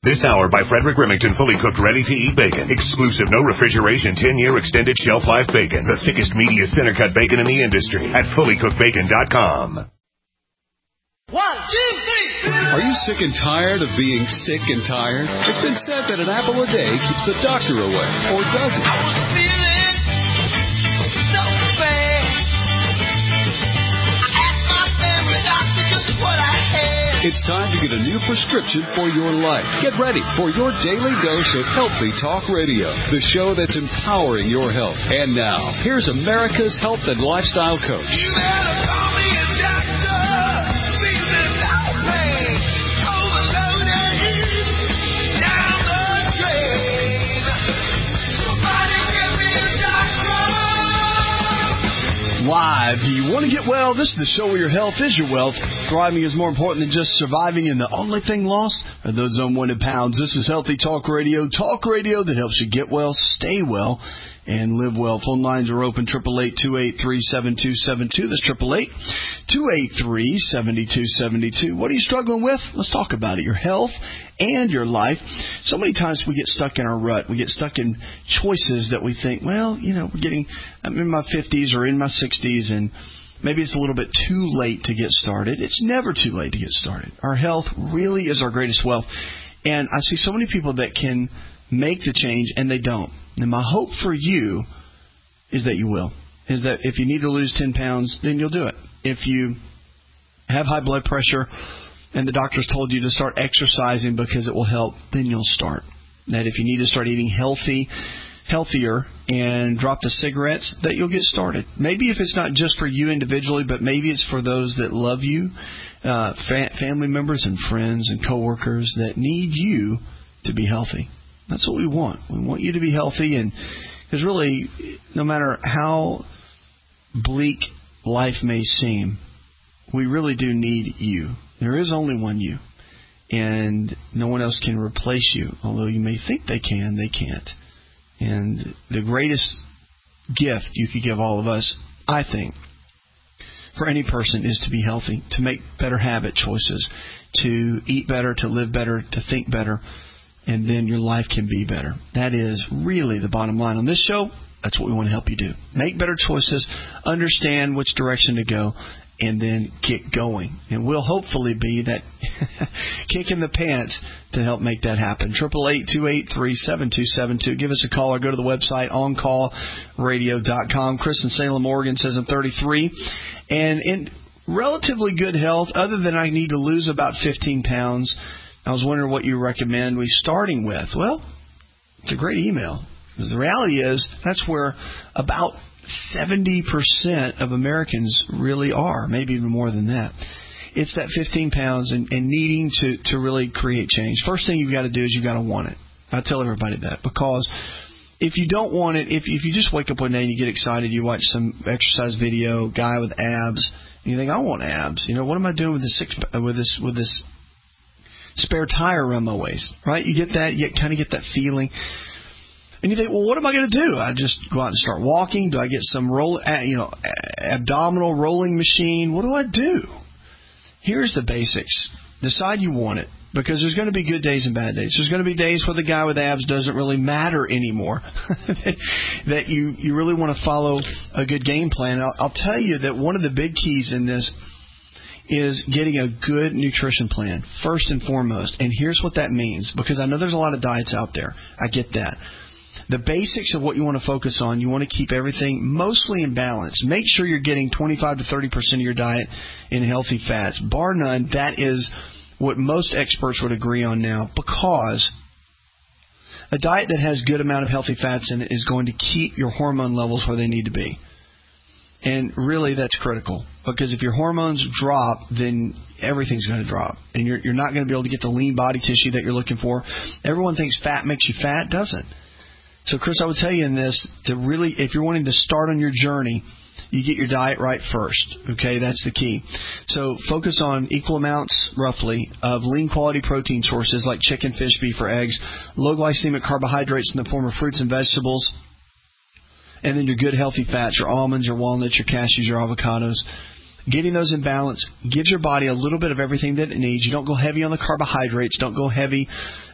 This hour by Frederick Remington, fully cooked, ready-to-eat bacon. Exclusive, no refrigeration, 10-year extended shelf life bacon. The thickest, meatiest center-cut bacon in the industry at fullycookedbacon.com. 1, 2, 3. Are you sick and tired of being sick and tired? It's been said that an apple a day keeps the doctor away. Or does it? I was feeling so bad. I asked my family doctor just what I had. It's time to get a new prescription for your life. Get ready for your daily dose of Healthy Talk Radio, the show that's empowering your health. And now, here's America's health and lifestyle coach. You better call me a doctor. Feeling no pain. Overloaded. Down the drain. Somebody give me a doctor. Live. Do you want to get well? This is the show where your health is your wealth. Thriving is more important than just surviving, and the only thing lost are those unwanted pounds. This is Healthy Talk Radio that helps you get well, stay well, and live well. Phone lines are open, 888-283-7272. That's 888-283-7272. What are you struggling with? Let's talk about it. Your health and your life. So many times we get stuck in our rut. We get stuck in choices that we think, well, you know, I'm in my 50s or in my 60s, and maybe it's a little bit too late to get started. It's never too late to get started. Our health really is our greatest wealth. And I see so many people that can make the change, and they don't. And my hope for you is that you will. Is that if you need to lose 10 pounds, then you'll do it. If you have high blood pressure and the doctor's told you to start exercising because it will help, then you'll start. That if you need to start eating healthier and drop the cigarettes, that you'll get started. Maybe if it's not just for you individually, but maybe it's for those that love you, family members and friends and coworkers that need you to be healthy. That's what we want. We want you to be healthy, and because really, no matter how bleak life may seem, we really do need you. There is only one you, and no one else can replace you. Although you may think they can, they can't. And the greatest gift you could give all of us, I think, for any person is to be healthy, to make better habit choices, to eat better, to live better, to think better, and then your life can be better. That is really the bottom line. On this show, that's what we want to help you do. Make better choices, understand which direction to go, and then get going. And we'll hopefully be that kick in the pants to help make that happen. 888-283-7272. Give us a call or go to the website, oncallradio.com. Chris in Salem, Oregon says I'm 33 and in relatively good health, other than I need to lose about 15 pounds. I was wondering what you recommend we starting with. Well, it's a great email. Because the reality is that's where about 70% of Americans really are, maybe even more than that. It's that 15 pounds and needing to really create change. First thing you've got to do is you've got to want it. I tell everybody that, because if you don't want it, if you just wake up one day and you get excited, you watch some exercise video, guy with abs, and you think, I want abs. You know, what am I doing with this spare tire around my waist, right? You get that, you kind of get that feeling. And you think, well, what am I going to do? I just go out and start walking? Do I get some abdominal rolling machine? What do I do? Here's the basics. Decide you want it, because there's going to be good days and bad days. There's going to be days where the guy with abs doesn't really matter anymore, that you really want to follow a good game plan. I'll tell you that one of the big keys in this is getting a good nutrition plan, first and foremost. And here's what that means, because I know there's a lot of diets out there. I get that. The basics of what you want to focus on, you want to keep everything mostly in balance. Make sure you're getting 25 to 30% of your diet in healthy fats. Bar none, that is what most experts would agree on now, because a diet that has good amount of healthy fats in it is going to keep your hormone levels where they need to be. And really, that's critical, because if your hormones drop, then everything's going to drop, and you're not going to be able to get the lean body tissue that you're looking for. Everyone thinks fat makes you fat. It doesn't. So, Chris, I would tell you in this, to really, if you're wanting to start on your journey, you get your diet right first. Okay, that's the key. So focus on equal amounts, roughly, of lean quality protein sources like chicken, fish, beef, or eggs, low glycemic carbohydrates in the form of fruits and vegetables, and then your good healthy fats, your almonds, your walnuts, your cashews, your avocados. Getting those in balance gives your body a little bit of everything that it needs. You don't go heavy on the carbohydrates. Don't go heavy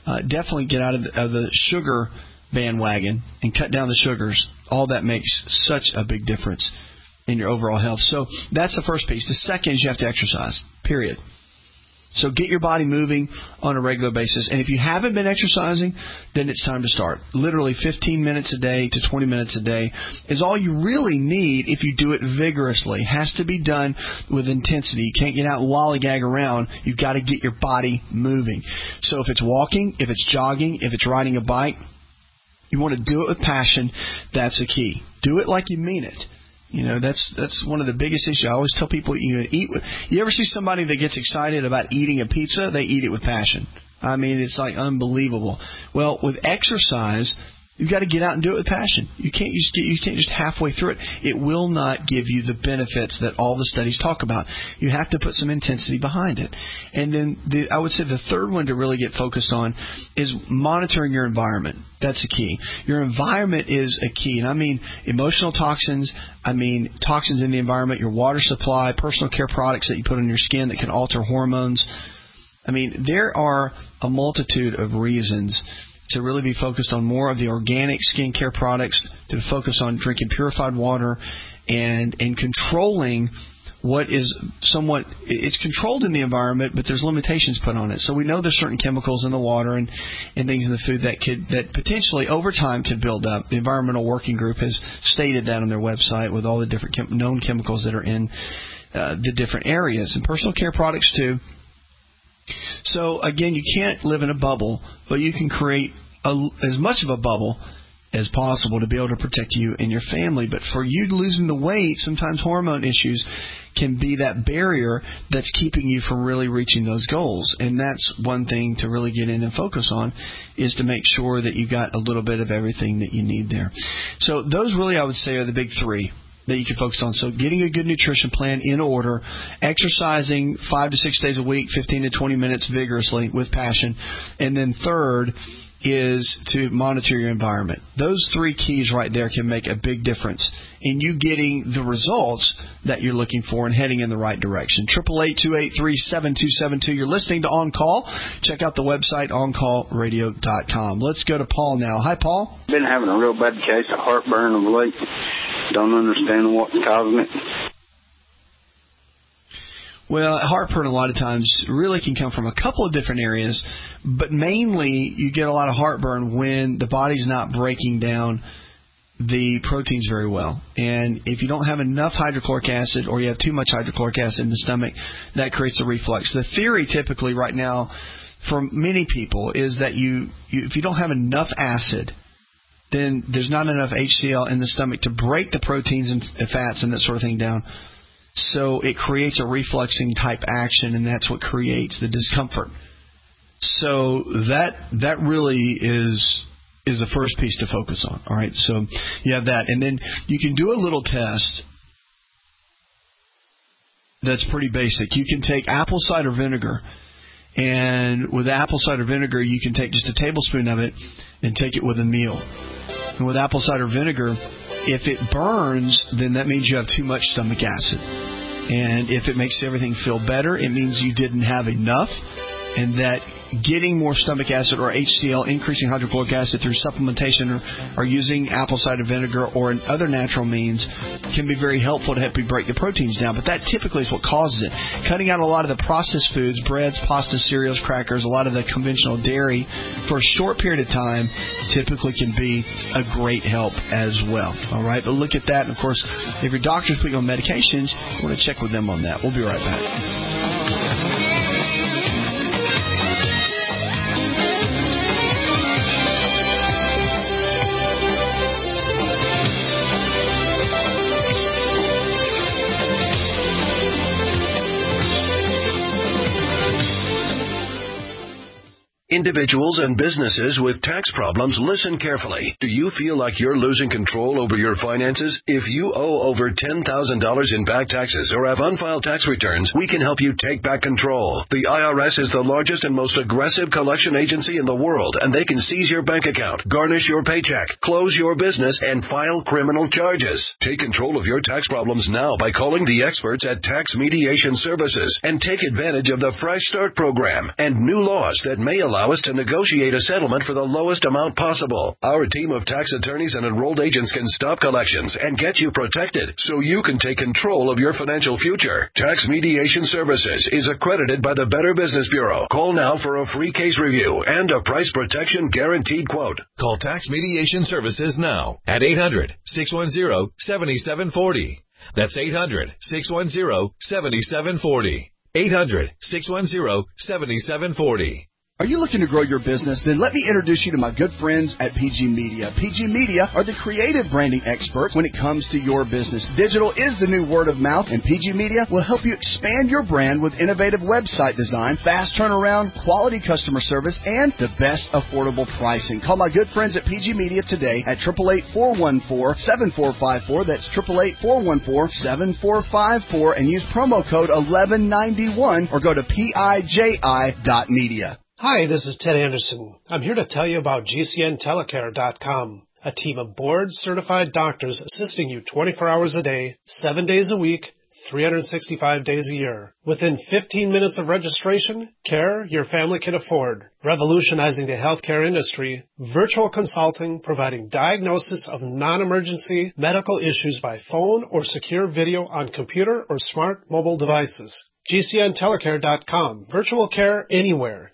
definitely get out of the sugar bandwagon and cut down the sugars. All that makes such a big difference in your overall health. So that's the first piece. The second is you have to exercise, period. So get your body moving on a regular basis. And if you haven't been exercising, then it's time to start. Literally 15 minutes a day to 20 minutes a day is all you really need if you do it vigorously. It has to be done with intensity. You can't get out and lollygag around. You've got to get your body moving. So if it's walking, if it's jogging, if it's riding a bike, you want to do it with passion. That's a key. Do it like you mean it. You know, that's one of the biggest issues. I always tell people you ever see somebody that gets excited about eating a pizza? They eat it with passion. I mean, it's like unbelievable. Well, with exercise, you've got to get out and do it with passion. You can't just halfway through it. It will not give you the benefits that all the studies talk about. You have to put some intensity behind it. And then I would say the third one to really get focused on is monitoring your environment. That's a key. Your environment is a key. And I mean emotional toxins. I mean toxins in the environment, your water supply, personal care products that you put on your skin that can alter hormones. I mean, there are a multitude of reasons to really be focused on more of the organic skincare products, to focus on drinking purified water and controlling what is somewhat, it's controlled in the environment, but there's limitations put on it. So we know there's certain chemicals in the water and things in the food that potentially over time could build up. The Environmental Working Group has stated that on their website with all the different known chemicals that are in the different areas, and personal care products too. So again, you can't live in a bubble, but you can create as much of a bubble as possible to be able to protect you and your family. But for you losing the weight, sometimes hormone issues can be that barrier that's keeping you from really reaching those goals. And that's one thing to really get in and focus on, is to make sure that you got a little bit of everything that you need there. So those really, I would say, are the big three that you can focus on. So getting a good nutrition plan in order, exercising 5 to 6 days a week, 15 to 20 minutes vigorously with passion, and then third is to monitor your environment. Those three keys right there can make a big difference in you getting the results that you're looking for and heading in the right direction. 888-283-7272. You're listening to On Call. Check out the website, oncallradio.com. Let's go to Paul now. Hi, Paul. I've been having a real bad case of heartburn of late. Don't understand what's causing it. Well, heartburn a lot of times really can come from a couple of different areas, but mainly you get a lot of heartburn when the body's not breaking down the proteins very well. And if you don't have enough hydrochloric acid or you have too much hydrochloric acid in the stomach, that creates a reflux. The theory typically right now for many people is that if you don't have enough acid, then there's not enough HCl in the stomach to break the proteins and fats and that sort of thing down. So it creates a refluxing type action, and that's what creates the discomfort. So that really is the first piece to focus on. All right, so you have that, and then you can do a little test that's pretty basic. You can take apple cider vinegar, and with apple cider vinegar, you can take just a tablespoon of it and take it with a meal. And with apple cider vinegar, if it burns, then that means you have too much stomach acid. And if it makes everything feel better, it means you didn't have enough, and that getting more stomach acid or HCl, increasing hydrochloric acid through supplementation or using apple cider vinegar or other natural means can be very helpful to help you break the proteins down. But that typically is what causes it. Cutting out a lot of the processed foods, breads, pasta, cereals, crackers, a lot of the conventional dairy for a short period of time typically can be a great help as well. All right, but look at that. And of course, if your doctor's putting you on medications, you want to check with them on that. We'll be right back. Individuals and businesses with tax problems, listen carefully. Do you feel like you're losing control over your finances? If you owe over $10,000 in back taxes or have unfiled tax returns, we can help you take back control. The IRS is the largest and most aggressive collection agency in the world, and they can seize your bank account, garnish your paycheck, close your business, and file criminal charges. Take control of your tax problems now by calling the experts at Tax Mediation Services and take advantage of the Fresh Start program and new laws that may allow allow us to negotiate a settlement for the lowest amount possible. Our team of tax attorneys and enrolled agents can stop collections and get you protected so you can take control of your financial future. Tax Mediation Services is accredited by the Better Business Bureau. Call now for a free case review and a price protection guaranteed quote. Call Tax Mediation Services now at 800-610-7740. That's 800-610-7740. 800-610-7740. Are you looking to grow your business? Then let me introduce you to my good friends at PG Media. PG Media are the creative branding experts when it comes to your business. Digital is the new word of mouth, and PG Media will help you expand your brand with innovative website design, fast turnaround, quality customer service, and the best affordable pricing. Call my good friends at PG Media today at 888-414-7454. That's 888-414-7454, and use promo code 1191 or go to PIJI.media. Hi, this is Ted Anderson. I'm here to tell you about GCNtelecare.com, a team of board-certified doctors assisting you 24 hours a day, 7 days a week, 365 days a year. Within 15 minutes of registration, care your family can afford. Revolutionizing the healthcare industry, virtual consulting providing diagnosis of non-emergency medical issues by phone or secure video on computer or smart mobile devices. GCNtelecare.com, virtual care anywhere.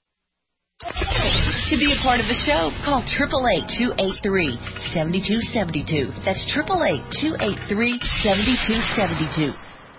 To be a part of the show, call 888-283-7272. That's 888-283-7272.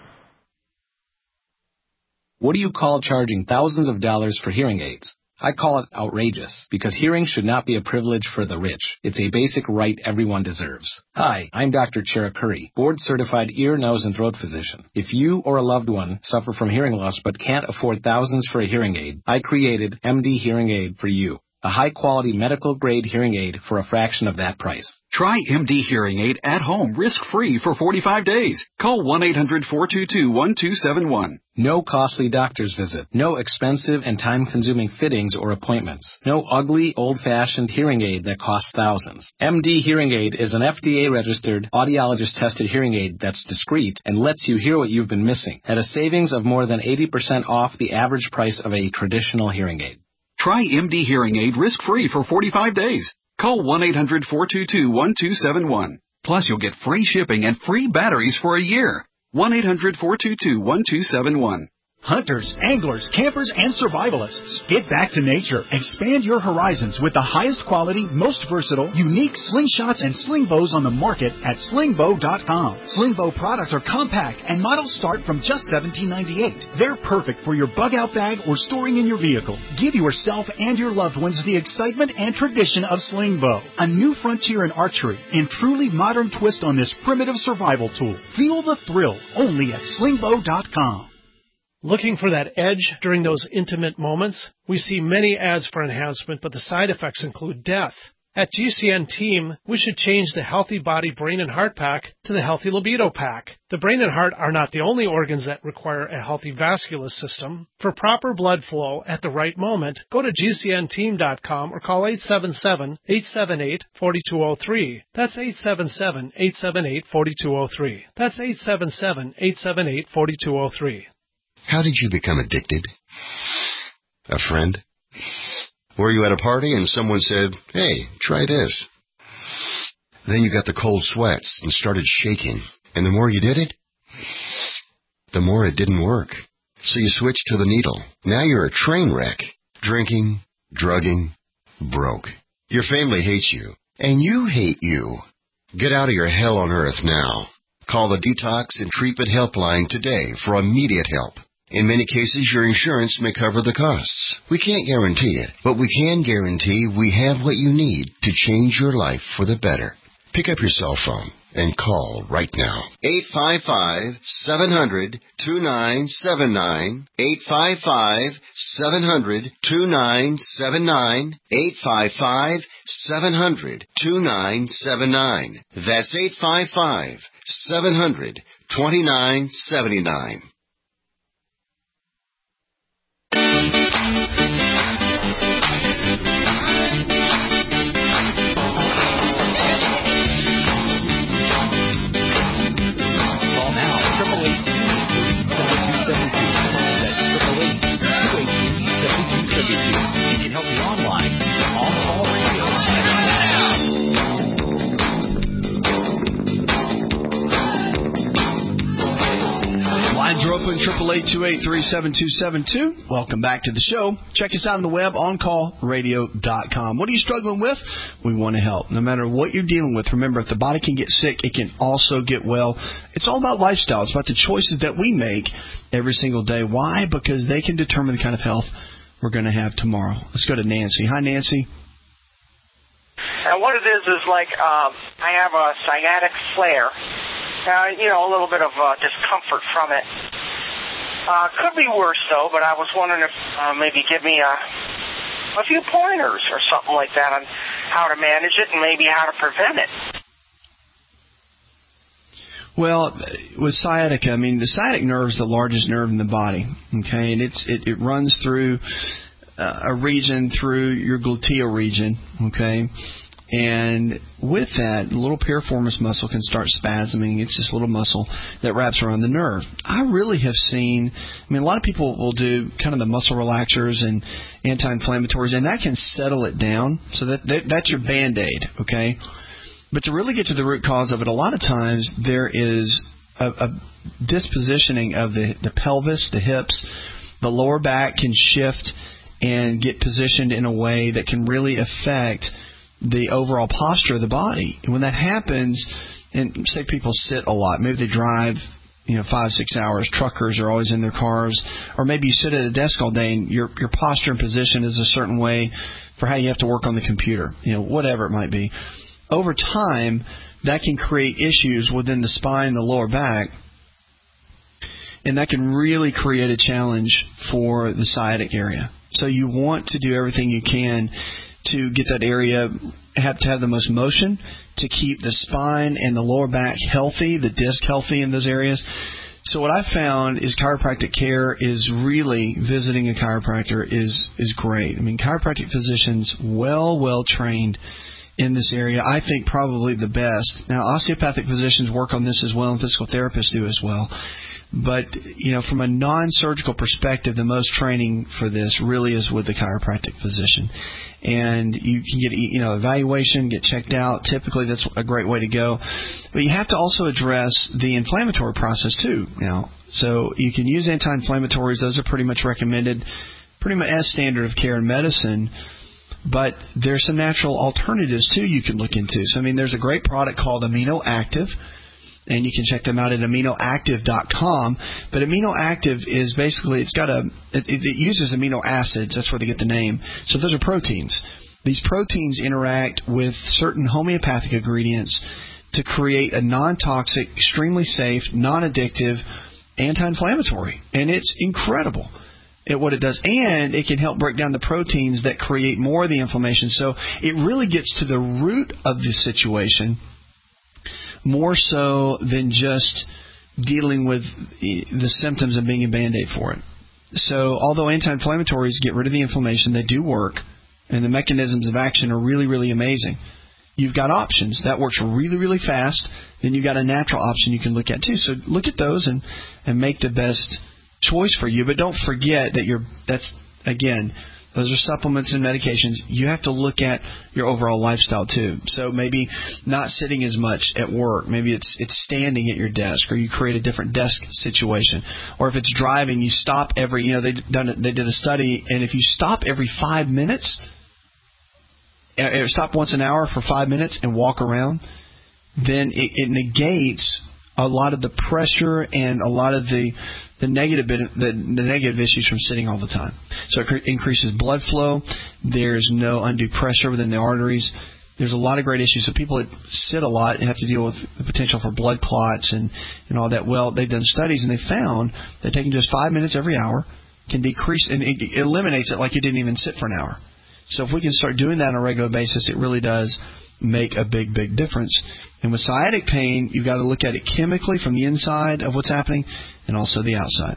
What do you call charging thousands of dollars for hearing aids? I call it outrageous, because hearing should not be a privilege for the rich. It's a basic right everyone deserves. Hi, I'm Dr. Cherukuri, board-certified ear, nose, and throat physician. If you or a loved one suffer from hearing loss but can't afford thousands for a hearing aid, I created MD Hearing Aid for you. A high-quality medical-grade hearing aid for a fraction of that price. Try MD Hearing Aid at home, risk-free for 45 days. Call 1-800-422-1271. No costly doctor's visit. No expensive and time-consuming fittings or appointments. No ugly, old-fashioned hearing aid that costs thousands. MD Hearing Aid is an FDA-registered, audiologist-tested hearing aid that's discreet and lets you hear what you've been missing at a savings of more than 80% off the average price of a traditional hearing aid. Try MD Hearing Aid risk-free for 45 days. Call 1-800-422-1271. Plus, you'll get free shipping and free batteries for a year. 1-800-422-1271. Hunters, anglers, campers, and survivalists. Get back to nature. Expand your horizons with the highest quality, most versatile, unique slingshots and sling bows on the market at slingbow.com. Slingbow products are compact and models start from just $17.98. They're perfect for your bug-out bag or storing in your vehicle. Give yourself and your loved ones the excitement and tradition of Slingbow, a new frontier in archery and truly modern twist on this primitive survival tool. Feel the thrill only at slingbow.com. Looking for that edge during those intimate moments? We see many ads for enhancement, but the side effects include death. At GCN Team, we should change the Healthy Body, Brain, and Heart Pack to the Healthy Libido Pack. The brain and heart are not the only organs that require a healthy vascular system. For proper blood flow at the right moment, go to GCNteam.com or call 877-878-4203. That's 877-878-4203. That's 877-878-4203. How did you become addicted? A friend? Were you at a party and someone said, "Hey, try this"? Then you got the cold sweats and started shaking. And the more you did it, the more it didn't work. So you switched to the needle. Now you're a train wreck. Drinking, drugging, broke. Your family hates you. And you hate you. Get out of your hell on earth now. Call the Detox and Treatment Helpline today for immediate help. In many cases, your insurance may cover the costs. We can't guarantee it, but we can guarantee we have what you need to change your life for the better. Pick up your cell phone and call right now. 855-700-2979. 855-700-2979. 855-700-2979. That's 855-700-2979. 1-888-283-7272. Welcome back to the show. Check us out on the web, OnCallRadio.com. What are you struggling with? We want to help. No matter what you're dealing with, remember, if the body can get sick, it can also get well. It's all about lifestyle. It's about the choices that we make every single day. Why? Because they can determine the kind of health we're going to have tomorrow. Let's go to Nancy. Hi, Nancy. And what it is like I have a sciatic flare. A little bit of discomfort from it. Could be worse, though, but I was wondering if maybe give me a few pointers or something like that on how to manage it and maybe how to prevent it. Well, with sciatica, the sciatic nerve is the largest nerve in the body, okay? And it runs through a region, through your gluteal region, okay? And with that, the little piriformis muscle can start spasming. It's this little muscle that wraps around the nerve. I really have seen, a lot of people will do kind of the muscle relaxers and anti-inflammatories, and that can settle it down. So that's your Band-Aid, okay? But to really get to the root cause of it, a lot of times there is a dispositioning of the pelvis, the hips. The lower back can shift and get positioned in a way that can really affect the overall posture of the body. And when that happens, and say people sit a lot, maybe they drive 5-6 hours, truckers are always in their cars, or maybe you sit at a desk all day and your posture and position is a certain way for how you have to work on the computer, whatever it might be. Over time, that can create issues within the spine, the lower back, and that can really create a challenge for the sciatic area. So you want to do everything you can to get that area, have to have the most motion, to keep the spine and the lower back healthy, the disc healthy in those areas. So what I found is chiropractic care is really, visiting a chiropractor is great. Chiropractic physicians, well trained in this area, I think probably the best. Now, osteopathic physicians work on this as well, and physical therapists do as well. But, from a non-surgical perspective, the most training for this really is with the chiropractic physician. And you can get, evaluation, get checked out. Typically, that's a great way to go. But you have to also address the inflammatory process, too, now. So you can use anti-inflammatories. Those are pretty much recommended, pretty much as standard of care in medicine. But there's some natural alternatives, too, you can look into. So, there's a great product called Amino Active. And you can check them out at aminoactive.com. But Amino Active is basically, it uses amino acids. That's where they get the name. So those are proteins. These proteins interact with certain homeopathic ingredients to create a non-toxic, extremely safe, non-addictive anti-inflammatory. And it's incredible at what it does. And it can help break down the proteins that create more of the inflammation. So it really gets to the root of the situation, more so than just dealing with the symptoms and being a Band-Aid for it. So although anti-inflammatories get rid of the inflammation, they do work, and the mechanisms of action are really, really amazing. You've got options. That works really, really fast. Then you've got a natural option you can look at, too. So look at those and make the best choice for you. But don't forget that those are supplements and medications. You have to look at your overall lifestyle, too. So maybe not sitting as much at work. Maybe it's standing at your desk, or you create a different desk situation. Or if it's driving, you stop every, they did a study, and if you stop every 5 minutes, stop once an hour for 5 minutes and walk around, then it negates a lot of the pressure and a lot of the negative issues from sitting all the time. So it increases blood flow. There's no undue pressure within the arteries. There's a lot of great issues. So people that sit a lot have to deal with the potential for blood clots and all that. Well, they've done studies, and they found that taking just 5 minutes every hour can decrease, and it eliminates it like you didn't even sit for an hour. So if we can start doing that on a regular basis, it really does make a big, big difference. And with sciatic pain, you've got to look at it chemically from the inside of what's happening and also the outside.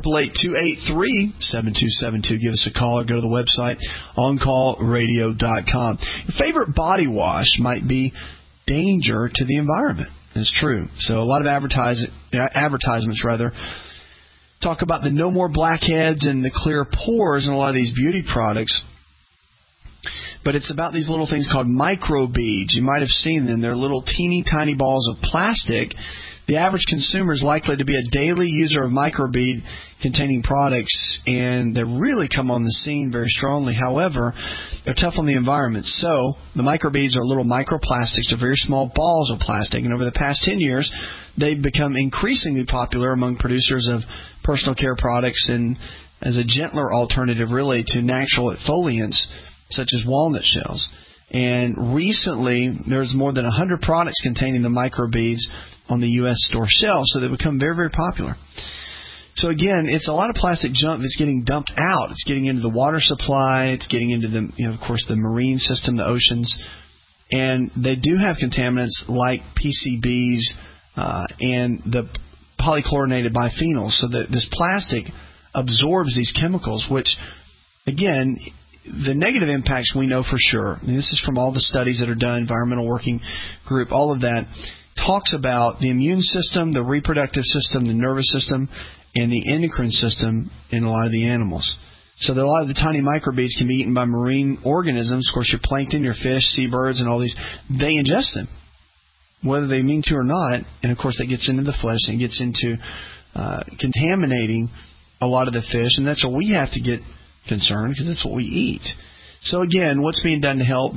888-283-7272. Give us a call or go to the website, OnCallRadio.com. Your favorite body wash might be danger to the environment. It's true. So a lot of advertisements talk about the no more blackheads and the clear pores in a lot of these beauty products. But it's about these little things called microbeads. You might have seen them. They're little teeny tiny balls of plastic The average consumer is likely to be a daily user of microbead-containing products, and they really come on the scene very strongly. However, they're tough on the environment. So the microbeads are little microplastics. They're very small balls of plastic, and over the past 10 years, they've become increasingly popular among producers of personal care products and as a gentler alternative, really, to natural exfoliants such as walnut shells. And recently, there's more than 100 products containing the microbeads on the U.S. store shelves, so they've become very, very popular. So again, it's a lot of plastic junk that's getting dumped out. It's getting into the water supply. It's getting into the, of course, the marine system, the oceans, and they do have contaminants like PCBs and the polychlorinated biphenyls. So that this plastic absorbs these chemicals, which, again, the negative impacts we know for sure. And this is from all the studies that are done, Environmental Working Group, all of that talks about the immune system, the reproductive system, the nervous system, and the endocrine system in a lot of the animals. So that a lot of the tiny microbeads can be eaten by marine organisms. Of course, your plankton, your fish, seabirds, and all these, they ingest them, whether they mean to or not. And, of course, that gets into the flesh and gets into contaminating a lot of the fish. And that's what we have to get concerned, because that's what we eat. So, again, what's being done to help?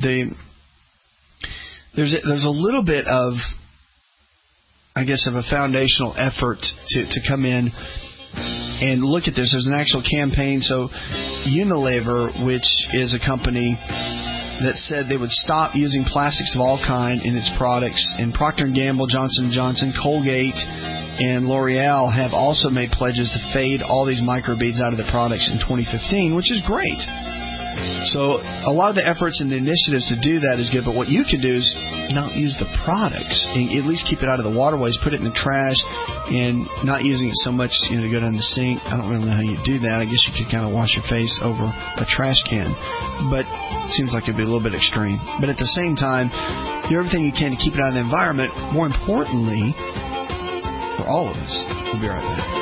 There's a little bit of, I guess, of a foundational effort to come in and look at this. There's an actual campaign. So Unilever, which is a company that said they would stop using plastics of all kind in its products, and Procter & Gamble, Johnson & Johnson, Colgate, and L'Oreal have also made pledges to fade all these microbeads out of the products in 2015, which is great. So a lot of the efforts and the initiatives to do that is good, but what you can do is not use the products, and at least keep it out of the waterways, put it in the trash, and not using it so much to go down the sink. I don't really know how you do that. I guess you could kind of wash your face over a trash can, but it seems like it'd be a little bit extreme. But at the same time, do everything you can to keep it out of the environment. More importantly, for all of us. We'll be right back.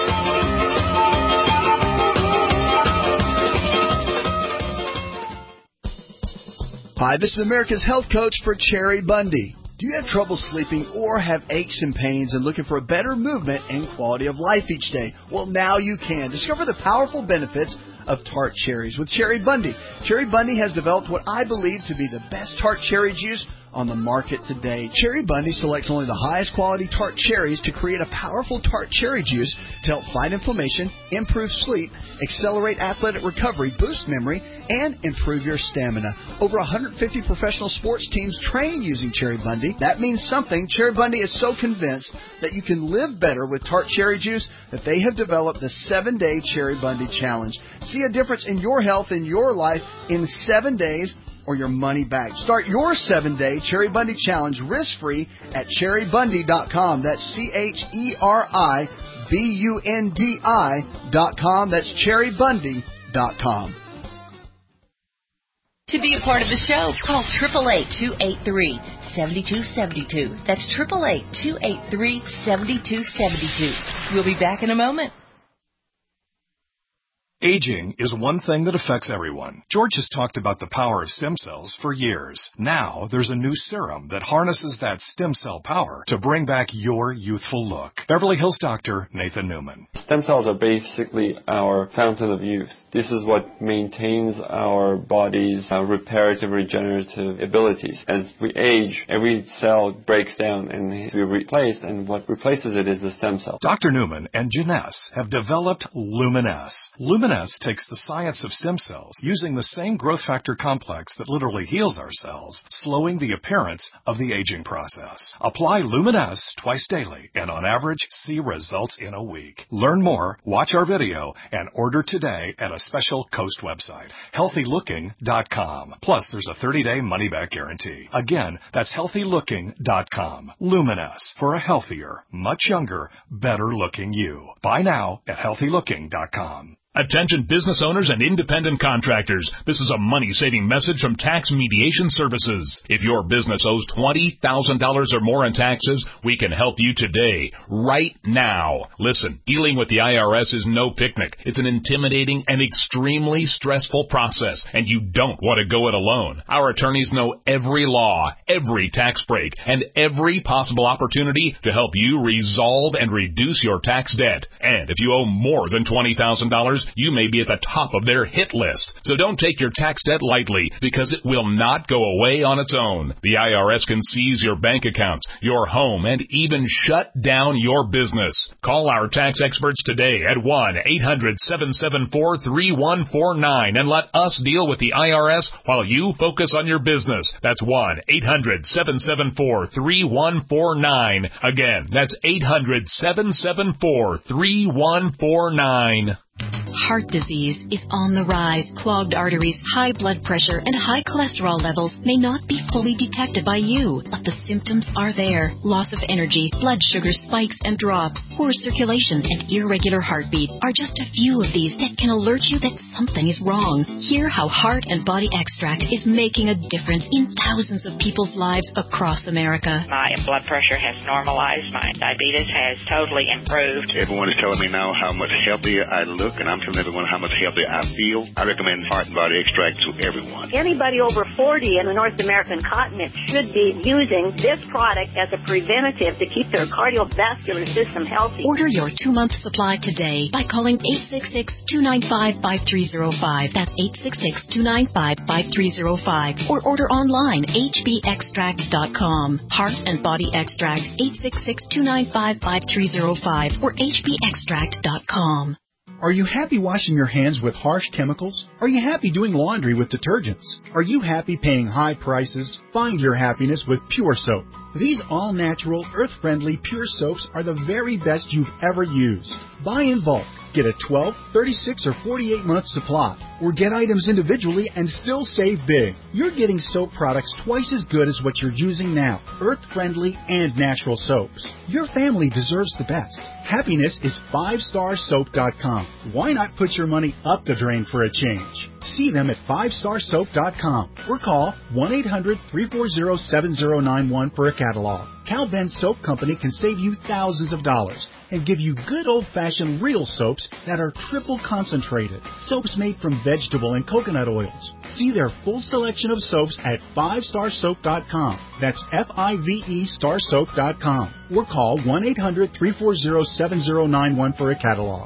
Hi, this is America's Health Coach for Cherry Bundy. Do you have trouble sleeping or have aches and pains and looking for a better movement and quality of life each day? Well, now you can. Discover the powerful benefits of tart cherries with Cherry Bundy. Cherry Bundy has developed what I believe to be the best tart cherry juice on the market today. Cherry Bundy selects only the highest quality tart cherries to create a powerful tart cherry juice to help fight inflammation, improve sleep, accelerate athletic recovery, boost memory, and improve your stamina. Over 150 professional sports teams train using Cherry Bundy. That means something. Cherry Bundy is so convinced that you can live better with tart cherry juice that they have developed the 7-Day Cherry Bundy Challenge. See a difference in your health and your life in 7 days, or your money back. Start your 7-Day Cherry Bundy Challenge risk-free at cherrybundy.com. That's CHERRYBUNDI.com. That's cherrybundy.com. To be a part of the show, call 888-283-7272. That's 888-283-7272. We'll be back in a moment. Aging is one thing that affects everyone. George has talked about the power of stem cells for years. Now, there's a new serum that harnesses that stem cell power to bring back your youthful look. Beverly Hills doctor Nathan Newman. Stem cells are basically our fountain of youth. This is what maintains our body's reparative, regenerative abilities. As we age, every cell breaks down and needs to be replaced, and what replaces it is the stem cell. Dr. Newman and Janess have developed Luminess. Luminess takes the science of stem cells, using the same growth factor complex that literally heals our cells, slowing the appearance of the aging process. Apply Luminess twice daily, and on average, see results in a week. Learn more, watch our video, and order today at a special Coast website, healthylooking.com. Plus, there's a 30-day money-back guarantee. Again, that's healthylooking.com. Luminess, for a healthier, much younger, better-looking you. Buy now at healthylooking.com. Attention business owners and independent contractors. This is a money-saving message from Tax Mediation Services. If your business owes $20,000 or more in taxes, we can help you today, right now. Listen, dealing with the IRS is no picnic. It's an intimidating and extremely stressful process, and you don't want to go it alone. Our attorneys know every law, every tax break, and every possible opportunity to help you resolve and reduce your tax debt. And if you owe more than $20,000, you may be at the top of their hit list. So don't take your tax debt lightly, because it will not go away on its own. The IRS can seize your bank accounts, your home, and even shut down your business. Call our tax experts today at 1-800-774-3149 and let us deal with the IRS while you focus on your business. That's 1-800-774-3149. Again, that's 800-774-3149. Heart disease is on the rise. Clogged arteries, high blood pressure, and high cholesterol levels may not be fully detected by you, but the symptoms are there. Loss of energy, blood sugar spikes and drops, poor circulation, and irregular heartbeat are just a few of these that can alert you that something is wrong. Hear how Heart and Body Extract is making a difference in thousands of people's lives across America. My blood pressure has normalized. My diabetes has totally improved. Everyone is telling me now how much healthier I look, and I'm telling everyone how much healthier I feel. I recommend Heart and Body Extract to everyone. Anybody over 40 in the North American continent should be using this product as a preventative to keep their cardiovascular system healthy. Order your 2-month supply today by calling 866-295-5305. That's 866-295-5305. Or order online, hbextract.com. Heart and Body Extract, 866-295-5305 or hbextract.com. Are you happy washing your hands with harsh chemicals? Are you happy doing laundry with detergents? Are you happy paying high prices? Find your happiness with Pure Soap. These all-natural, earth-friendly Pure Soaps are the very best you've ever used. Buy in bulk. Get a 12, 36, or 48-month supply. Or get items individually and still save big. You're getting soap products twice as good as what you're using now. Earth-friendly and natural soaps. Your family deserves the best. Happiness is 5starsoap.com. Why not put your money up the drain for a change? See them at 5starsoap.com or call 1-800-340-7091 for a catalog. Cal Ben Soap Company can save you thousands of dollars and give you good old-fashioned real soaps that are triple concentrated. Soaps made from vegetable and coconut oils. See their full selection of soaps at 5starsoap.com. That's F-I-V-E starsoap.com. Or call 1-800-340-7091 for a catalog.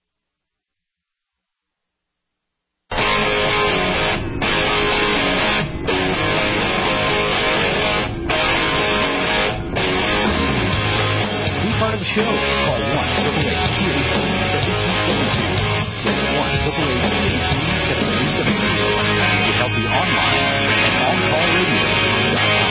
Part of the show. Call 1-888-283-7272. That's 1-888-283-7272. Get healthy online at OnCallRadio.com.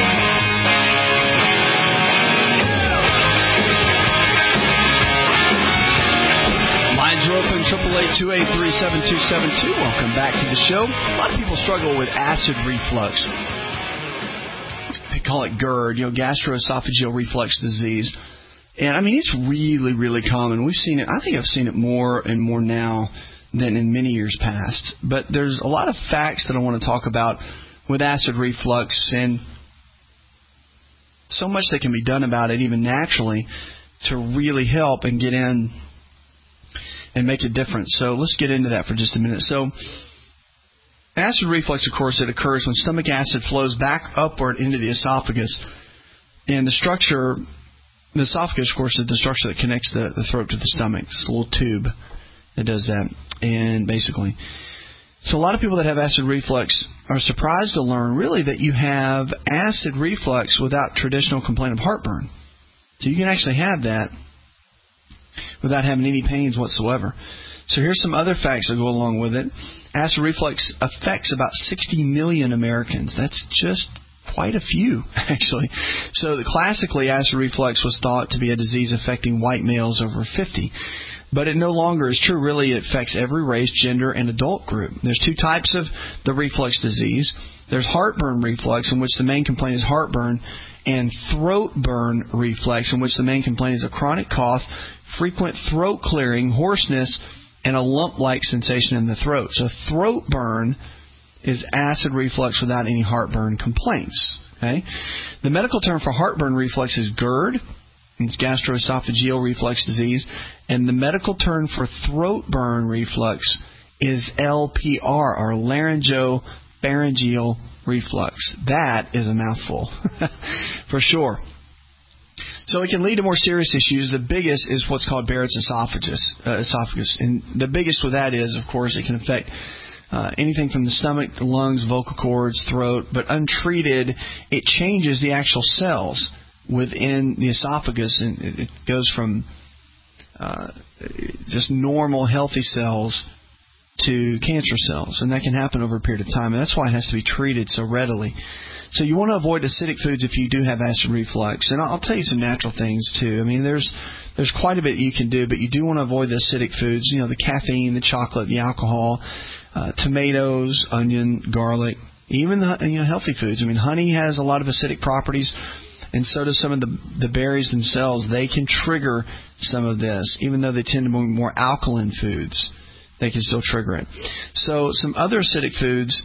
Lines are open, 888-283-7272. Welcome back to the show. A lot of people struggle with acid reflux. They call it GERD, gastroesophageal reflux disease. And, I mean, it's really, really common. We've seen it. I think I've seen it more and more now than in many years past. But there's a lot of facts that I want to talk about with acid reflux and so much that can be done about it, even naturally, to really help and get in and make a difference. So let's get into that for just a minute. So acid reflux, of course, it occurs when stomach acid flows back upward into the esophagus. And the esophagus, of course, is the structure that connects the throat to the stomach. It's a little tube that does that. And basically, so a lot of people that have acid reflux are surprised to learn, really, that you have acid reflux without traditional complaint of heartburn. So you can actually have that without having any pains whatsoever. So here's some other facts that go along with it. Acid reflux affects about 60 million Americans. That's just quite a few, actually. So classically, acid reflux was thought to be a disease affecting white males over 50. But it no longer is true. Really, it affects every race, gender, and adult group. There's two types of the reflux disease. There's heartburn reflux, in which the main complaint is heartburn, and throat burn reflux, in which the main complaint is a chronic cough, frequent throat clearing, hoarseness, and a lump-like sensation in the throat. So throat burn is acid reflux without any heartburn complaints. Okay? The medical term for heartburn reflux is GERD. It's gastroesophageal reflux disease. And the medical term for throat burn reflux is LPR, or laryngopharyngeal reflux. That is a mouthful, for sure. So it can lead to more serious issues. The biggest is what's called Barrett's esophagus. And the biggest with that is, of course, it can affect anything from the stomach, the lungs, vocal cords, throat. But untreated, it changes the actual cells within the esophagus, and it goes from just normal, healthy cells to cancer cells, and that can happen over a period of time, and that's why it has to be treated so readily. So you want to avoid acidic foods if you do have acid reflux, and I'll tell you some natural things too. I mean, there's quite a bit you can do, but you do want to avoid the acidic foods. You know, the caffeine, the chocolate, the alcohol, tomatoes, onion, garlic, even the healthy foods. I mean, honey has a lot of acidic properties, and so do some of the berries themselves. They can trigger some of this, even though they tend to be more alkaline foods. They can still trigger it. So some other acidic foods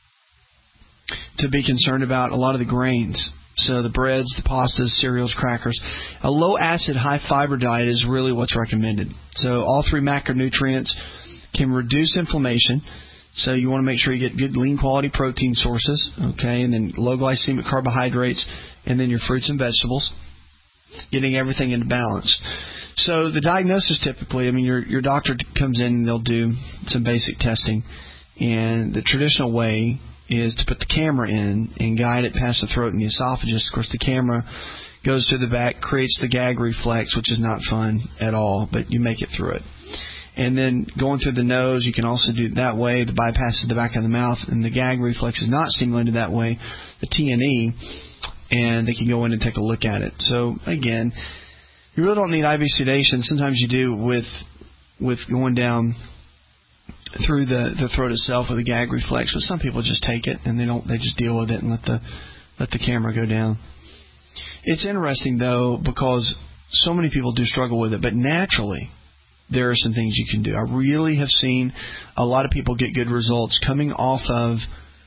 to be concerned about, a lot of the grains. So the breads, the pastas, cereals, crackers. A low-acid, high-fiber diet is really what's recommended. So all three macronutrients can reduce inflammation. So you want to make sure you get good, lean-quality protein sources, okay, and then low-glycemic carbohydrates, and then your fruits and vegetables, getting everything into balance. So the diagnosis typically, I mean, your doctor comes in and they'll do some basic testing, and the traditional way is to put the camera in and guide it past the throat and the esophagus. Of course, the camera goes to the back, creates the gag reflex, which is not fun at all, but you make it through it. And then going through the nose, you can also do it that way to bypass the back of the mouth, and the gag reflex is not stimulated that way, the T&E, and they can go in and take a look at it. So, again, you really don't need IV sedation. Sometimes you do with going down through the throat itself with a gag reflex, but some people just take it and they just deal with it and let the camera go down. It's interesting though, because so many people do struggle with it, but naturally there are some things you can do. I really have seen a lot of people get good results coming off of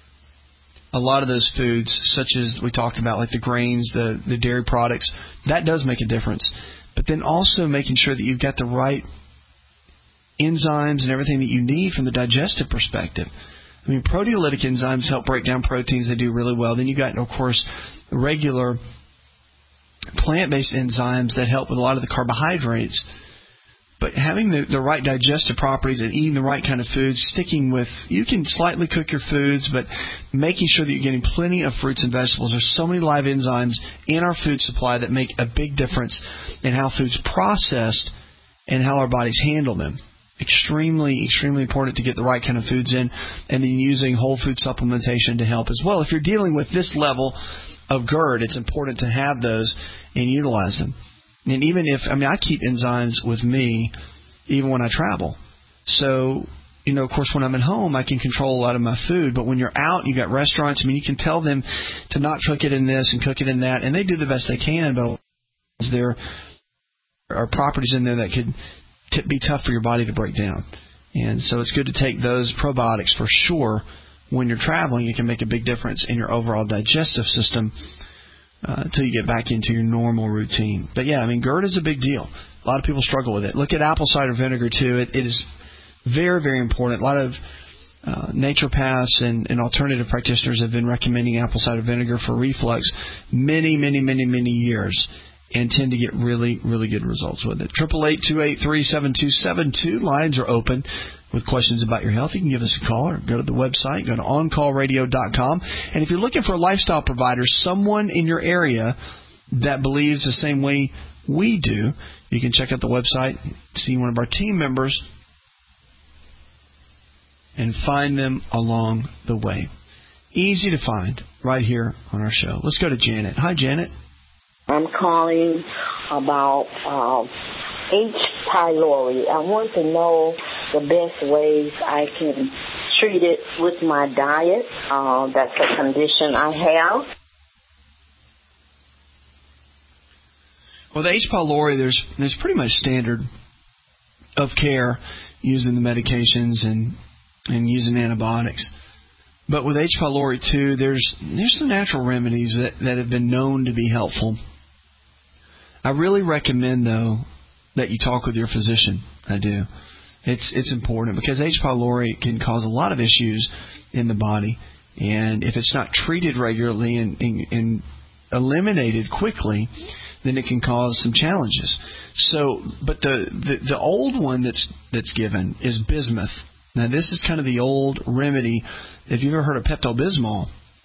a lot of those foods, such as we talked about, like the grains, the dairy products. That does make a difference. But then also making sure that you've got the right enzymes and everything that you need from the digestive perspective. I mean, proteolytic enzymes help break down proteins. They do really well. Then you've got, of course, regular plant-based enzymes that help with a lot of the carbohydrates. But having the right digestive properties and eating the right kind of foods, sticking with, you can slightly cook your foods, but making sure that you're getting plenty of fruits and vegetables. There's so many live enzymes in our food supply that make a big difference in how food's processed and how our bodies handle them. Extremely, extremely important to get the right kind of foods in, and then using whole food supplementation to help as well. If you're dealing with this level of GERD, it's important to have those and utilize them. And even if, I keep enzymes with me even when I travel. So, of course, when I'm at home, I can control a lot of my food. But when you're out, you got restaurants. You can tell them to not cook it in this and cook it in that. And they do the best they can, but there are properties in there that could be tough for your body to break down. And so it's good to take those probiotics for sure. When you're traveling, it can make a big difference in your overall digestive system until you get back into your normal routine. But yeah, GERD is a big deal. A lot of people struggle with it. Look at apple cider vinegar too. It is very, very important. A lot of naturopaths and alternative practitioners have been recommending apple cider vinegar for reflux many years, and tend to get really, really good results with it. 888-283-7272. Lines are open with questions about your health. You can give us a call or go to the website, go to OnCallRadio.com. And if you're looking for a lifestyle provider, someone in your area that believes the same way we do, you can check out the website, see one of our team members, and find them along the way. Easy to find right here on our show. Let's go to Janet. Hi, Janet. I'm calling about H. pylori. I want to know the best ways I can treat it with my diet. That's a condition I have. Well, the H. pylori, there's pretty much standard of care using the medications and using antibiotics. But with H. pylori too, there's some natural remedies that have been known to be helpful. I really recommend, though, that you talk with your physician. I do. It's important because H. pylori can cause a lot of issues in the body, and if it's not treated regularly and eliminated quickly, then it can cause some challenges. So, but the old one that's given is bismuth. Now, this is kind of the old remedy. If you've ever heard of Pepto-Bismol,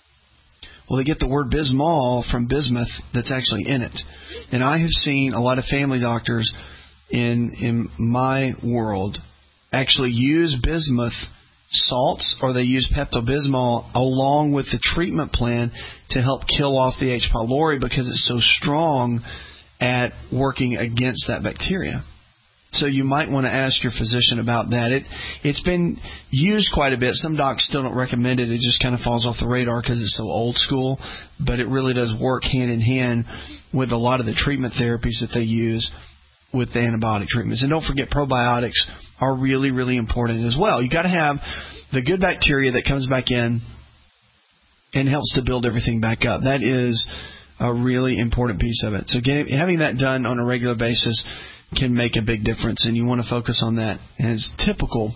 well, they get the word Bismol from bismuth that's actually in it. And I have seen a lot of family doctors in my world actually use bismuth salts, or they use Pepto-Bismol along with the treatment plan to help kill off the H. pylori because it's so strong at working against that bacteria. So you might want to ask your physician about that. It's been used quite a bit. Some docs still don't recommend it. It just kind of falls off the radar because it's so old school. But it really does work hand in hand with a lot of the treatment therapies that they use with the antibiotic treatments. And don't forget, probiotics are really, really important as well. You got to have the good bacteria that comes back in and helps to build everything back up. That is a really important piece of it. So having that done on a regular basis can make a big difference, and you want to focus on that. And it's typical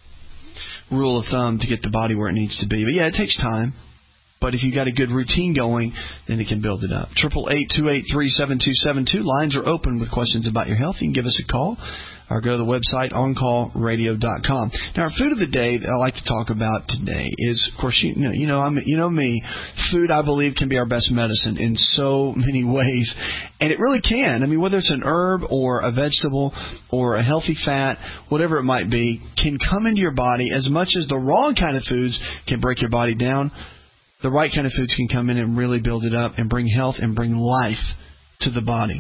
rule of thumb to get the body where it needs to be. But yeah, it takes time. But if you got a good routine going, then it can build it up. 888-283-7272. Lines are open with questions about your health. You can give us a call or go to the website oncallradio.com. Now, our food of the day that I like to talk about today is, of course, you know me. Food, I believe, can be our best medicine in so many ways, and it really can. I mean, whether it's an herb or a vegetable or a healthy fat, whatever it might be, can come into your body as much as the wrong kind of foods can break your body down. The right kind of foods can come in and really build it up and bring health and bring life to the body.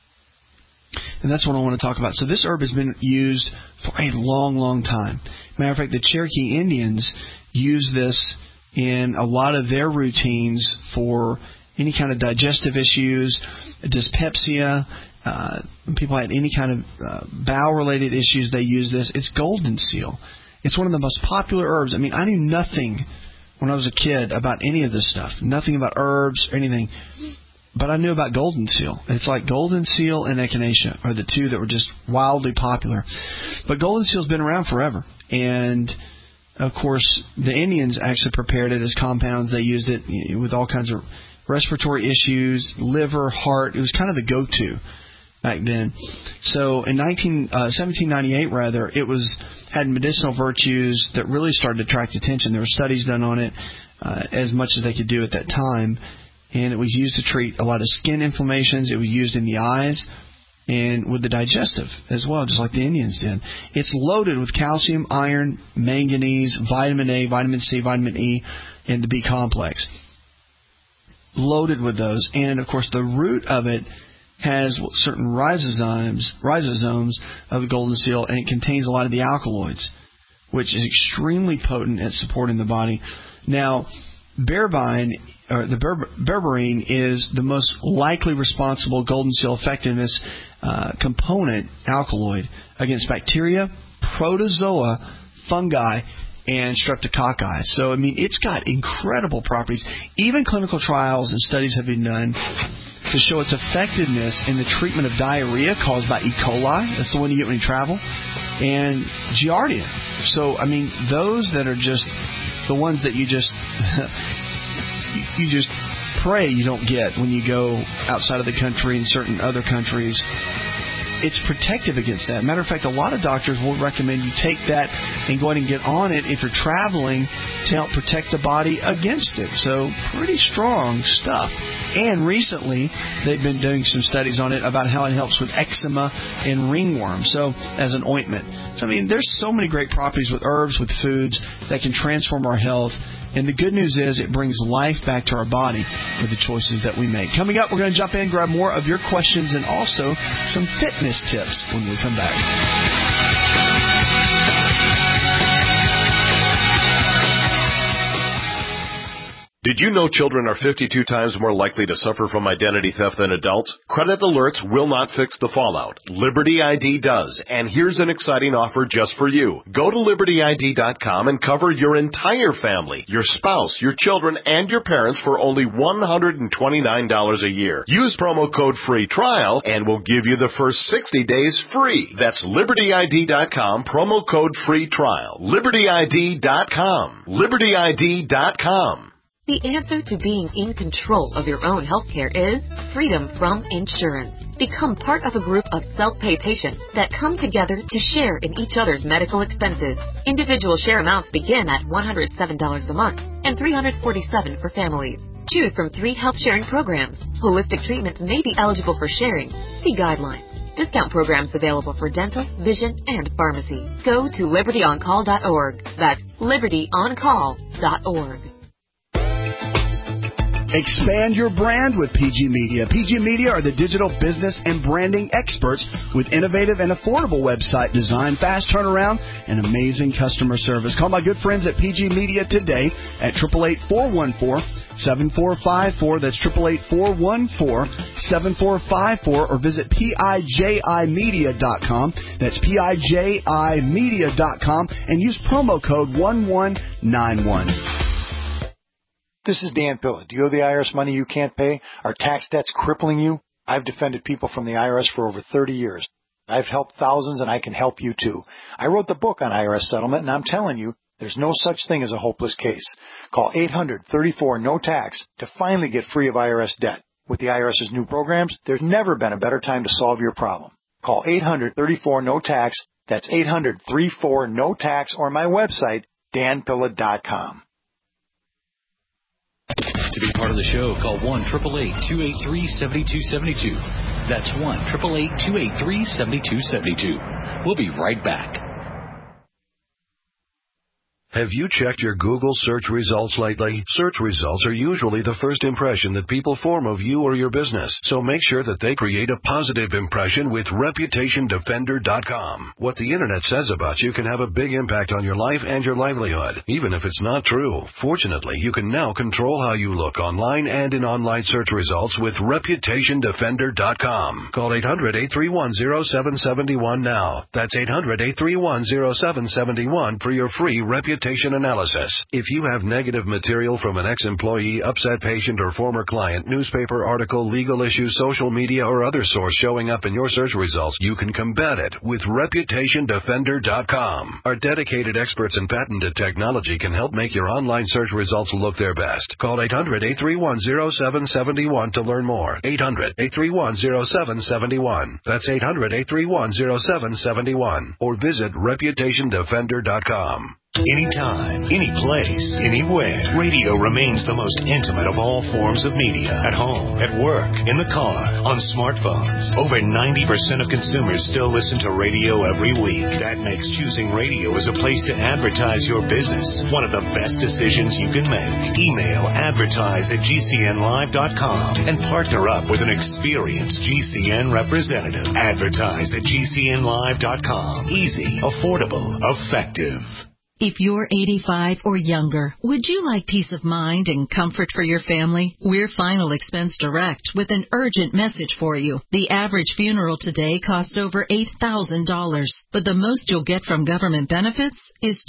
And that's what I want to talk about. So this herb has been used for a long, long time. Matter of fact, the Cherokee Indians use this in a lot of their routines for any kind of digestive issues, dyspepsia. When people had any kind of bowel-related issues, they use this. It's golden seal. It's one of the most popular herbs. I mean, I knew nothing when I was a kid about any of this stuff. Nothing about herbs or anything. But I knew about golden seal. It's like golden seal and echinacea are the two that were just wildly popular. But golden seal's been around forever. And, of course, the Indians actually prepared it as compounds. They used it with all kinds of respiratory issues, liver, heart. It was kind of the go-to back then. So in 1798, it had medicinal virtues that really started to attract attention. There were studies done on it as much as they could do at that time. And it was used to treat a lot of skin inflammations. It was used in the eyes and with the digestive as well, just like the Indians did. It's loaded with calcium, iron, manganese, vitamin A, vitamin C, vitamin E, and the B complex. Loaded with those. And, of course, the root of it has certain ribosomes of the golden seal, and it contains a lot of the alkaloids, which is extremely potent at supporting the body. Now, berberine is the most likely responsible golden seal effectiveness component alkaloid against bacteria, protozoa, fungi, and streptococci. So, I mean, it's got incredible properties. Even clinical trials and studies have been done to show its effectiveness in the treatment of diarrhea caused by E. coli. That's the one you get when you travel. And Giardia. So, I mean, those that are just the ones that you just pray you don't get when you go outside of the country and certain other countries. It's protective against that. Matter of fact, a lot of doctors will recommend you take that and go ahead and get on it if you're traveling to help protect the body against it. So pretty strong stuff. And recently, they've been doing some studies on it about how it helps with eczema and ringworm, so as an ointment. So, I mean, there's so many great properties with herbs, with foods that can transform our health. And the good news is it brings life back to our body with the choices that we make. Coming up, we're going to jump in, grab more of your questions, and also some fitness tips when we come back. Did you know children are 52 times more likely to suffer from identity theft than adults? Credit alerts will not fix the fallout. Liberty ID does, and here's an exciting offer just for you. Go to LibertyID.com and cover your entire family, your spouse, your children, and your parents for only $129 a year. Use promo code FREE TRIAL, and we'll give you the first 60 days free. That's LibertyID.com, promo code FREE TRIAL. LibertyID.com. LibertyID.com. The answer to being in control of your own healthcare is freedom from insurance. Become part of a group of self-pay patients that come together to share in each other's medical expenses. Individual share amounts begin at $107 a month and $347 for families. Choose from 3 health-sharing programs. Holistic treatments may be eligible for sharing. See guidelines. Discount programs available for dental, vision, and pharmacy. Go to libertyoncall.org. That's libertyoncall.org. Expand your brand with PG Media. PG Media are the digital business and branding experts with innovative and affordable website design, fast turnaround, and amazing customer service. Call my good friends at PG Media today at 888-414-7454. That's 888-414-7454, or visit PIJImedia.com. That's PIJImedia.com, and use promo code 1191. This is Dan Pilla. Do you owe the IRS money you can't pay? Are tax debts crippling you? I've defended people from the IRS for over 30 years. I've helped thousands, and I can help you too. I wrote the book on IRS settlement, and I'm telling you, there's no such thing as a hopeless case. Call 800-34-NO-TAX to finally get free of IRS debt. With the IRS's new programs, there's never been a better time to solve your problem. Call 800-34-NO-TAX. That's 800-34-NO-TAX, or my website, danpilla.com. To be part of the show, call 1-888-283-7272. That's 1-888-283-7272. We'll be right back. Have you checked your Google search results lately? Search results are usually the first impression that people form of you or your business, so make sure that they create a positive impression with ReputationDefender.com. What the Internet says about you can have a big impact on your life and your livelihood, even if it's not true. Fortunately, you can now control how you look online and in online search results with ReputationDefender.com. Call 800-831-0771 now. That's 800-831-0771 for your free reputation analysis. If you have negative material from an ex-employee, upset patient, or former client, newspaper article, legal issue, social media, or other source showing up in your search results, you can combat it with ReputationDefender.com. Our dedicated experts in patented technology can help make your online search results look their best. Call 800-831-0771 to learn more. 800-831-0771. That's 800-831-0771. Or visit ReputationDefender.com. Anytime, any place, anywhere, radio remains the most intimate of all forms of media. At home, at work, in the car, on smartphones. Over 90% of consumers still listen to radio every week. That makes choosing radio as a place to advertise your business one of the best decisions you can make. Email advertise@gcnlive.com and partner up with an experienced GCN representative. Advertise at gcnlive.com. Easy, affordable, effective. If you're 85 or younger, would you like peace of mind and comfort for your family? We're Final Expense Direct with an urgent message for you. The average funeral today costs over $8,000, but the most you'll get from government benefits is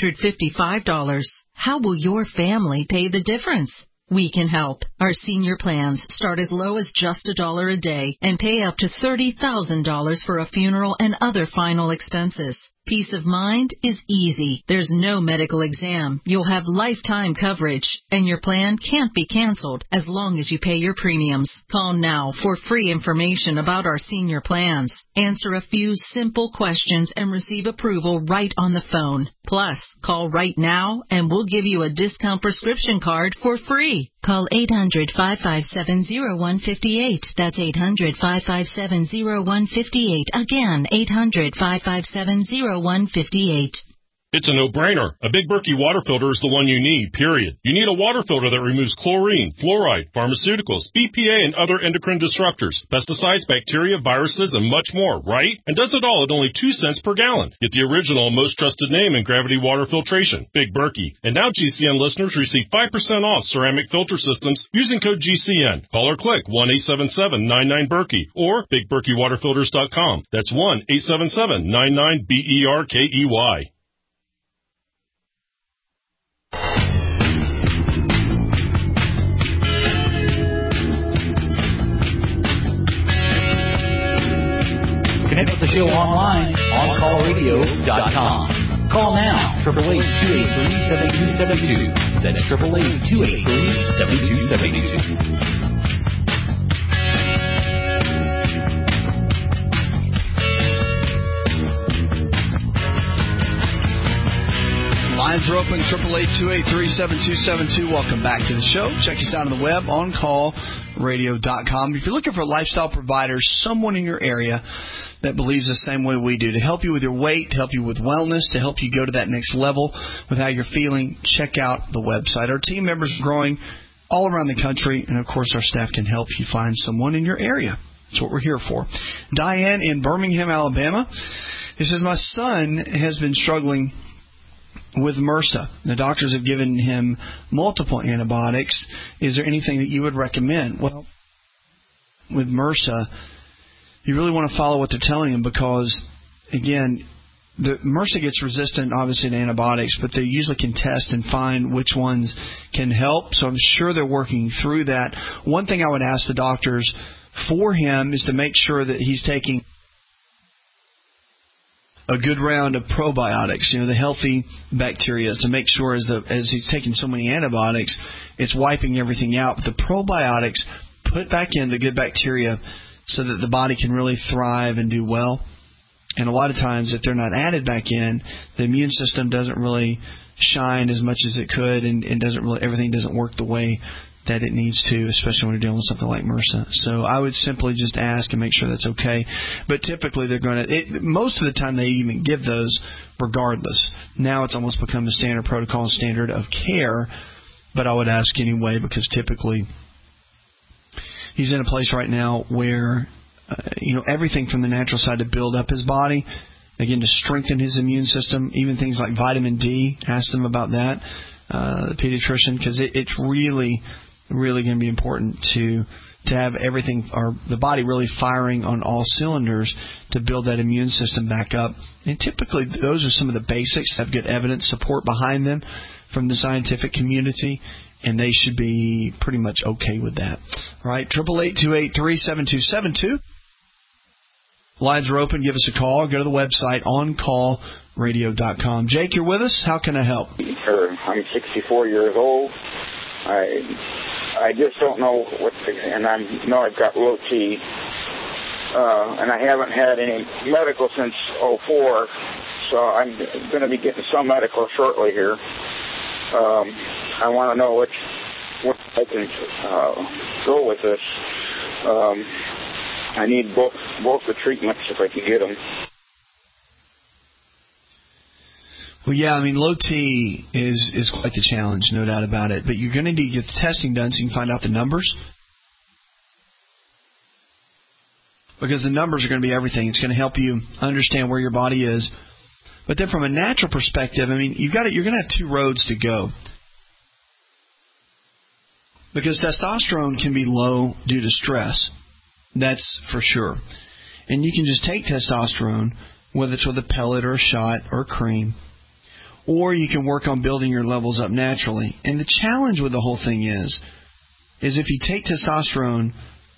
$255. How will your family pay the difference? We can help. Our senior plans start as low as just $1 a day and pay up to $30,000 for a funeral and other final expenses. Peace of mind is easy. There's no medical exam. You'll have lifetime coverage, and your plan can't be canceled as long as you pay your premiums. Call now for free information about our senior plans. Answer a few simple questions and receive approval right on the phone. Plus, call right now and we'll give you a discount prescription card for free. Call 800-557-0158. That's 800-557-0158. Again, 800-557-0158. It's a no-brainer. A Big Berkey water filter is the one you need, period. You need a water filter that removes chlorine, fluoride, pharmaceuticals, BPA, and other endocrine disruptors, pesticides, bacteria, viruses, and much more, right? And does it all at only 2 cents per gallon. Get the original, most trusted name in gravity water filtration, Big Berkey. And now GCN listeners receive 5% off ceramic filter systems using code GCN. Call or click 1-877-99-BERKEY or BigBerkeyWaterFilters.com. That's 1-877-99-BERKEY. Connect with the show online, OnCallRadio.com. Call now, 888-283-7272. That's 888-283-7272. Lines are open, 888-283-7272. Welcome back to the show. Check us out on the web, OnCallRadio.com. If you're looking for lifestyle providers, someone in your area that believes the same way we do, to help you with your weight, to help you with wellness, to help you go to that next level with how you're feeling, check out the website. Our team members are growing all around the country, and, of course, our staff can help you find someone in your area. That's what we're here for. Diane in Birmingham, Alabama. He says, my son has been struggling with MRSA. The doctors have given him multiple antibiotics. Is there anything that you would recommend? Well, with MRSA, you really want to follow what they're telling him because, again, the MRSA gets resistant, obviously, to antibiotics, but they usually can test and find which ones can help. So I'm sure they're working through that. One thing I would ask the doctors for him is to make sure that he's taking a good round of probiotics, the healthy bacteria, to make sure as he's taking so many antibiotics, it's wiping everything out. But the probiotics put back in the good bacteria so that the body can really thrive and do well. And a lot of times, if they're not added back in, the immune system doesn't really shine as much as it could, and everything doesn't work the way that it needs to, especially when you're dealing with something like MRSA. So I would simply just ask and make sure that's okay. But typically they're going to, most of the time they even give those regardless. Now it's almost become the standard protocol and standard of care, but I would ask anyway because typically he's in a place right now where, everything from the natural side to build up his body, again, to strengthen his immune system, even things like vitamin D, ask them about that, the pediatrician, because it's really going to be important to have everything, or the body really firing on all cylinders to build that immune system back up. And typically those are some of the basics, have good evidence support behind them from the scientific community, and they should be pretty much okay with that. All right, 888-283-7272. Lines are open. Give us a call. Go to the website, OnCallRadio.com. Jake, you're with us. How can I help? I'm 64 years old. I just don't know and I know I've got low T, and I haven't had any medical since 2004, so I'm going to be getting some medical shortly here. I want to know what I can go with this. I need both the treatments if I can get them. Well, yeah, low T is quite the challenge, no doubt about it. But you're going to need to get the testing done so you can find out the numbers. Because the numbers are going to be everything. It's going to help you understand where your body is. But then from a natural perspective, you're going to have two roads to go. Because testosterone can be low due to stress. That's for sure. And you can just take testosterone, whether it's with a pellet or a shot or a cream, or you can work on building your levels up naturally. And the challenge with the whole thing is if you take testosterone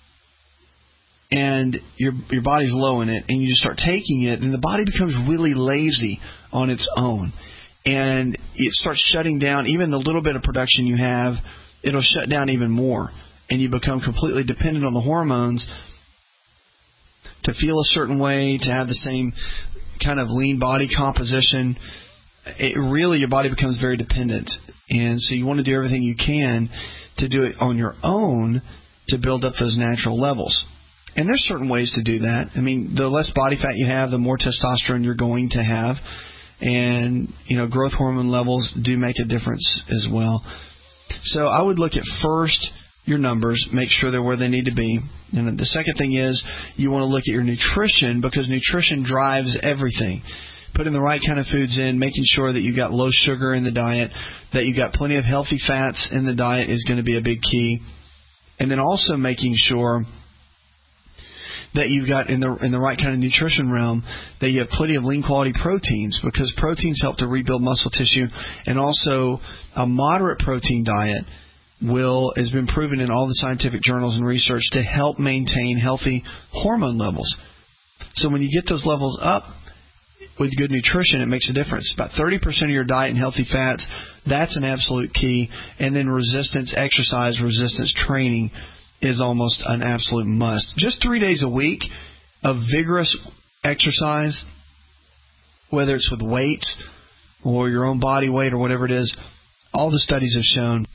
and your body's low in it and you just start taking it, then the body becomes really lazy on its own. And it starts shutting down even the little bit of production you have. It'll shut down even more. And you become completely dependent on the hormones to feel a certain way, to have the same kind of lean body composition. Your body becomes very dependent. And so you want to do everything you can to do it on your own to build up those natural levels. And there's certain ways to do that. The less body fat you have, the more testosterone you're going to have. and growth hormone levels do make a difference as well. So I would look at first your numbers, make sure they're where they need to be. And the second thing is you want to look at your nutrition, because nutrition drives everything. Putting the right kind of foods in, making sure that you got low sugar in the diet, that you got plenty of healthy fats in the diet is going to be a big key. And then also making sure that you've got in the right kind of nutrition realm, that you have plenty of lean quality proteins, because proteins help to rebuild muscle tissue, and also a moderate protein diet has been proven in all the scientific journals and research to help maintain healthy hormone levels. So when you get those levels up with good nutrition, it makes a difference. About 30% of your diet and healthy fats, that's an absolute key. And then resistance exercise, resistance training is almost an absolute must. Just 3 days a week of vigorous exercise, whether it's with weights or your own body weight or whatever it is, all the studies have shown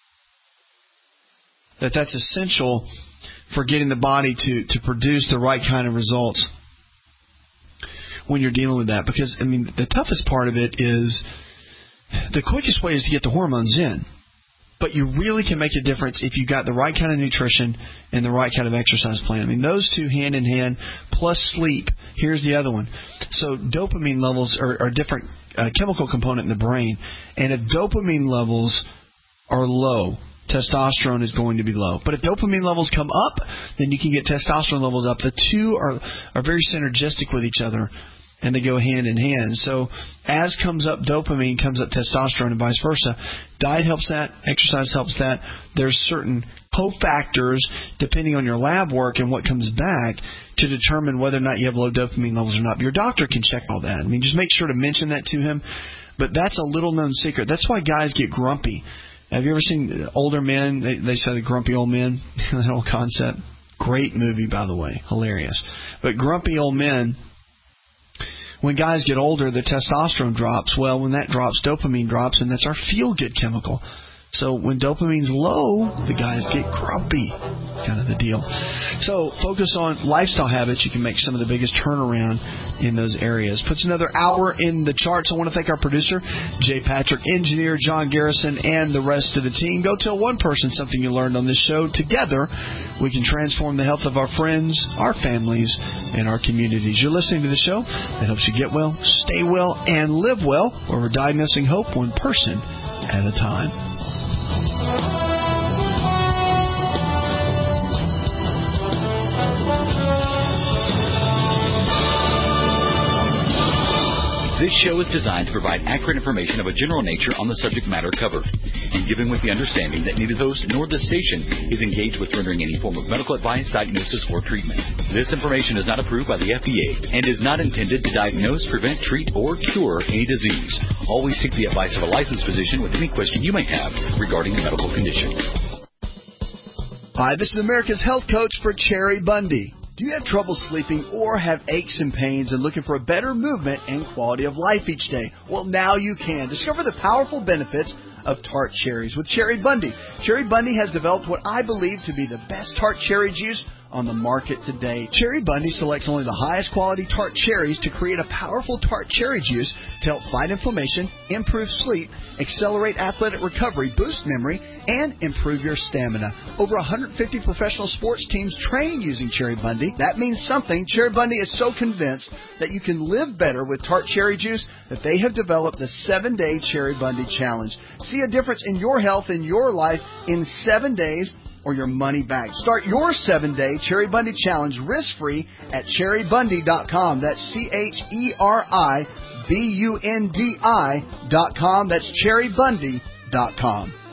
that that's essential for getting the body to produce the right kind of results when you're dealing with that. Because, the toughest part of it is the quickest way is to get the hormones in. But you really can make a difference if you got the right kind of nutrition and the right kind of exercise plan. Those two hand in hand, plus sleep. Here's the other one. So dopamine levels are a different chemical component in the brain. And if dopamine levels are low, testosterone is going to be low. But if dopamine levels come up, then you can get testosterone levels up. The two are very synergistic with each other, and they go hand in hand. So as comes up dopamine, comes up testosterone, and vice versa. Diet helps that. Exercise helps that. There's certain cofactors, depending on your lab work and what comes back, to determine whether or not you have low dopamine levels or not. But your doctor can check all that. Just make sure to mention that to him. But that's a little-known secret. That's why guys get grumpy. Have you ever seen older men? They say the grumpy old men, that whole concept. Great movie, by the way. Hilarious. But grumpy old men, when guys get older, their testosterone drops. Well, when that drops, dopamine drops, and that's our feel-good chemical. So when dopamine's low, the guys get grumpy. Kind of the deal. So focus on lifestyle habits. You can make some of the biggest turnaround in those areas. Puts another hour in the charts. I want to thank our producer, Jay Patrick, engineer John Garrison, and the rest of the team. Go tell one person something you learned on this show. Together, we can transform the health of our friends, our families, and our communities. You're listening to the show that helps you get well, stay well, and live well, where we're diagnosing hope one person at a time. This show is designed to provide accurate information of a general nature on the subject matter covered, and given with the understanding that neither the host nor the station is engaged with rendering any form of medical advice, diagnosis, or treatment. This information is not approved by the FDA and is not intended to diagnose, prevent, treat, or cure any disease. Always seek the advice of a licensed physician with any question you may have regarding a medical condition. Hi, this is America's Health Coach for Cherry Bundy. Do you have trouble sleeping or have aches and pains and looking for a better movement and quality of life each day? Well, now you can. Discover the powerful benefits of tart cherries with Cherry Bundy. Cherry Bundy has developed what I believe to be the best tart cherry juice on the market today. Cherry Bundy selects only the highest quality tart cherries to create a powerful tart cherry juice to help fight inflammation, improve sleep, accelerate athletic recovery, boost memory, and improve your stamina. Over 150 professional sports teams train using Cherry Bundy. That means something. Cherry Bundy is so convinced that you can live better with tart cherry juice that they have developed the 7-Day Cherry Bundy Challenge. See a difference in your health and your life in 7 days, or your money back. Start your 7-Day Cherry Bundy Challenge risk-free at cherrybundy.com. That's CherryBundi.com. That's cherrybundy.com.